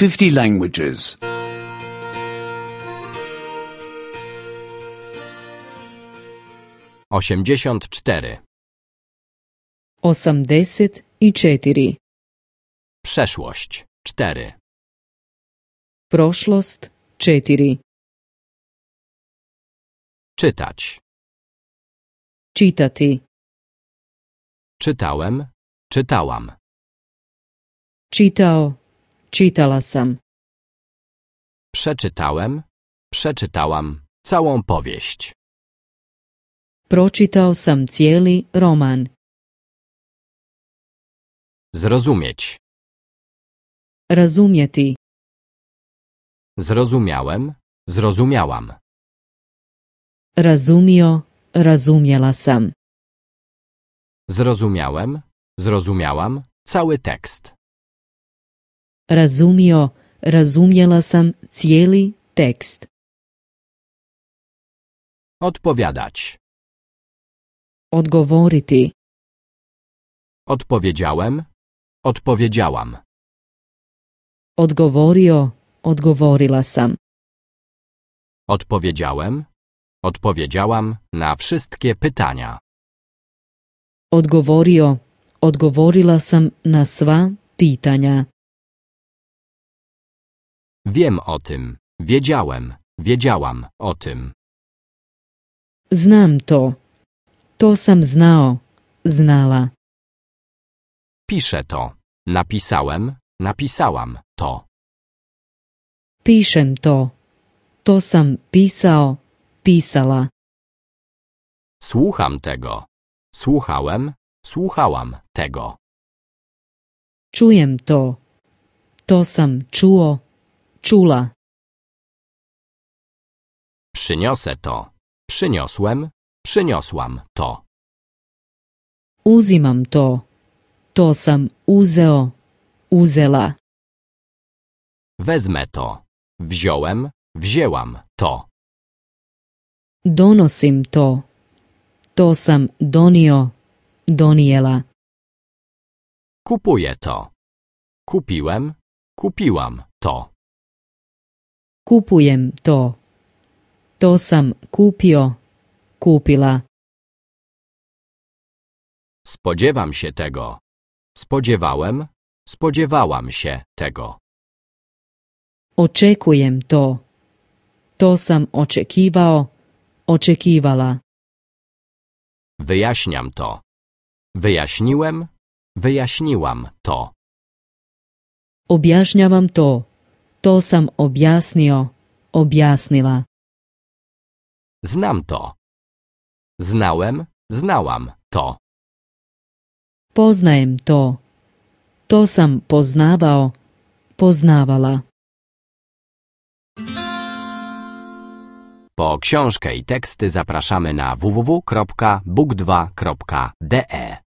50 languages. 84. 84. Przeszłość 4. Prošlost 4. Czytać. Čitati. Czytałem, czytałam. Čitao, čitala sam. Przeczytałem, przeczytałam całą powieść. Pročitao sam cijeli roman. Zrozumieć. Razumjeti. Zrozumiałem, zrozumiałam. Razumio, razumjela sam. Zrozumiałem, zrozumiałam cały tekst. Razumio, razumjela sam cijeli tekst. Odpowiadać. Odgovoriti. Odpowiedziałem, odpowiedziałam. Odgovorio, odgovorila sam. Odpowiedziałem, odpowiedziałam na wszystkie pytania. Odgovorio, odgovorila sam na sva pitanja. Wiem o tym, wiedziałem, wiedziałam o tym. Znam to. To sam znao, znala. Piszę to, napisałem, napisałam to. Pišem to. To sam pisao, pisala. Słucham tego. Słuchałem, słuchałam tego. Čujem to. To sam čuo, čula. Przyniosę to. Przyniosłem, przyniosłam to. Uzimam to. To sam uzeo, uzela. Wezmę to. Wziąłem, wzięłam to. Donosim to. To sam donio, donijela. Kupuję to. Kupiłem, kupiłam to. Kupujem to. To sam kupio, kupila. Spodziewam się tego. Spodziewałem, spodziewałam się tego. Očekujem to. To sam očekivao, očekivala. Wyjaśniam to. Wyjaśniłem, wyjaśniłam to. Objašnjavam to. To sam objasnio, objasnila. Znam to. Znałem, znałam to. Poznajem to. To sam poznavao, poznavala. Po książkę i teksty zapraszamy na www.book2.de.